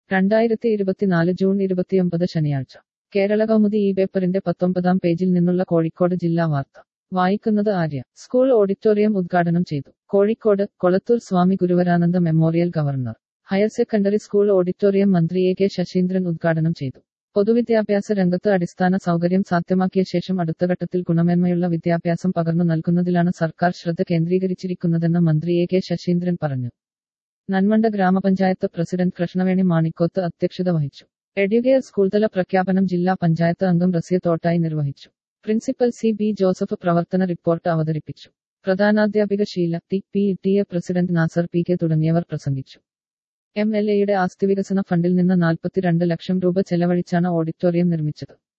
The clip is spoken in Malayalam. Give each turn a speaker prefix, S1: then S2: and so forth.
S1: 2024 ജൂൺ 29 ശനിയാഴ്ച കേരള കൗമുദി ഈ പേപ്പറിന്റെ 19-ാം പേജിൽ നിന്നുള്ള കോഴിക്കോട് ജില്ലാ വാർത്ത വായിക്കുന്നത് ആര്യ. സ്കൂൾ ഓഡിറ്റോറിയം ഉദ്ഘാടനം ചെയ്തു. Kozhikode Kolathur Swami Guruvarananda memorial governor higher secondary school auditorium മന്ത്രി എ കെ ശശീന്ദ്രൻ ഉദ്ഘാടനം ചെയ്തു. പൊതുവിദ്യാഭ്യാസ രംഗത്ത് അടിസ്ഥാന സൗകര്യം സാധ്യമാക്കിയ ശേഷം അടുത്ത ഘട്ടത്തിൽ ഗുണമേന്മയുള്ള വിദ്യാഭ്യാസം പകർന്നു നൽകുന്നതിലാണ് സർക്കാർ ശ്രദ്ധ കേന്ദ്രീകരിച്ചിരിക്കുന്നതെന്ന് മന്ത്രി എ കെ ശശീന്ദ്രൻ പറഞ്ഞു. നന്മണ്ട ഗ്രാമപഞ്ചായത്ത് പ്രസിഡന്റ് കൃഷ്ണവേണി മാണിക്കോത്ത് അധ്യക്ഷത വഹിച്ചു. എഡ്യൂകെയർ സ്കൂൾതല പ്രഖ്യാപനം ജില്ലാ പഞ്ചായത്ത് അംഗം റസിയ തോട്ടായി നിർവഹിച്ചു. പ്രിൻസിപ്പൽ സി ബി ജോസഫ് പ്രവർത്തന റിപ്പോർട്ട് അവതരിപ്പിച്ചു. പ്രധാനാധ്യാപിക Sheela P T A president Nasar P K തുടങ്ങിയവർ പ്രസംഗിച്ചു. MLA യുടെ ആസ്തി വികസന ഫണ്ടിൽ നിന്ന് 42 ലക്ഷം രൂപ ചെലവഴിച്ചാണ് ഓഡിറ്റോറിയം നിർമ്മിച്ചത്.